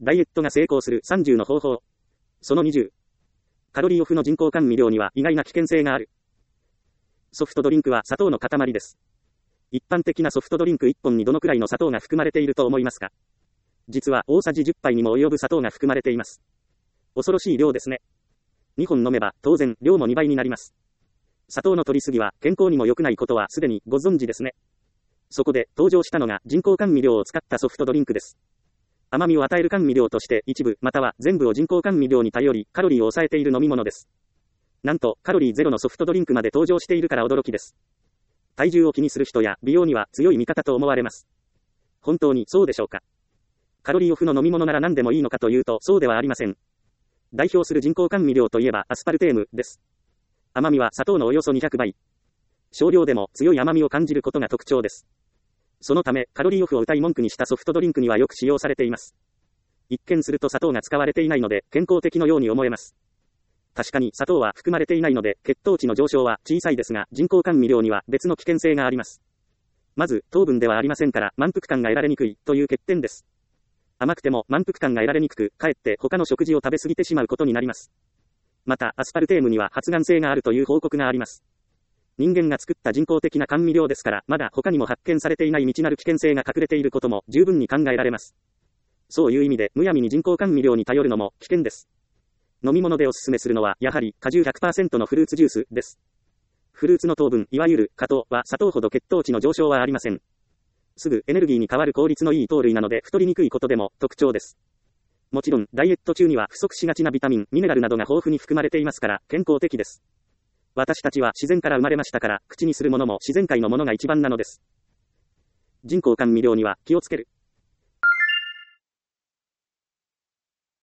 ダイエットが成功する30の方法。その20。カロリーオフの人工甘味料には意外な危険性がある。ソフトドリンクは砂糖の塊です。一般的なソフトドリンク1本にどのくらいの砂糖が含まれていると思いますか？実は大さじ10杯にも及ぶ砂糖が含まれています。恐ろしい量ですね。2本飲めば当然量も2倍になります。砂糖の摂りすぎは健康にも良くないことはすでにご存知ですね。そこで登場したのが人工甘味料を使ったソフトドリンクです。甘みを与える甘味料として一部または全部を人工甘味料に頼りカロリーを抑えている飲み物です。なんとカロリーゼロのソフトドリンクまで登場しているから驚きです。体重を気にする人や美容には強い味方と思われます。本当にそうでしょうか？カロリーオフの飲み物なら何でもいいのかというとそうではありません。代表する人工甘味料といえばアスパルテームです。甘みは砂糖のおよそ200倍。少量でも強い甘みを感じることが特徴です。そのためカロリーオフを謳い文句にしたソフトドリンクにはよく使用されています。一見すると砂糖が使われていないので健康的のように思えます。確かに砂糖は含まれていないので血糖値の上昇は小さいですが人工甘味料には別の危険性があります。まず糖分ではありませんから満腹感が得られにくいという欠点です。甘くても満腹感が得られにくくかえって他の食事を食べ過ぎてしまうことになります。またアスパルテームには発がん性があるという報告があります。人間が作った人工的な甘味料ですからまだ他にも発見されていない未知なる危険性が隠れていることも十分に考えられます。そういう意味でむやみに人工甘味料に頼るのも危険です。飲み物でおすすめするのはやはり果汁 100% のフルーツジュースです。フルーツの糖分いわゆる果糖は砂糖ほど血糖値の上昇はありません。すぐエネルギーに変わる効率のいい糖類なので太りにくいことでも特徴です。もちろんダイエット中には不足しがちなビタミン、ミネラルなどが豊富に含まれていますから健康的です。私たちは自然から生まれましたから口にするものも自然界のものが一番なのです。人工甘味料には気をつける。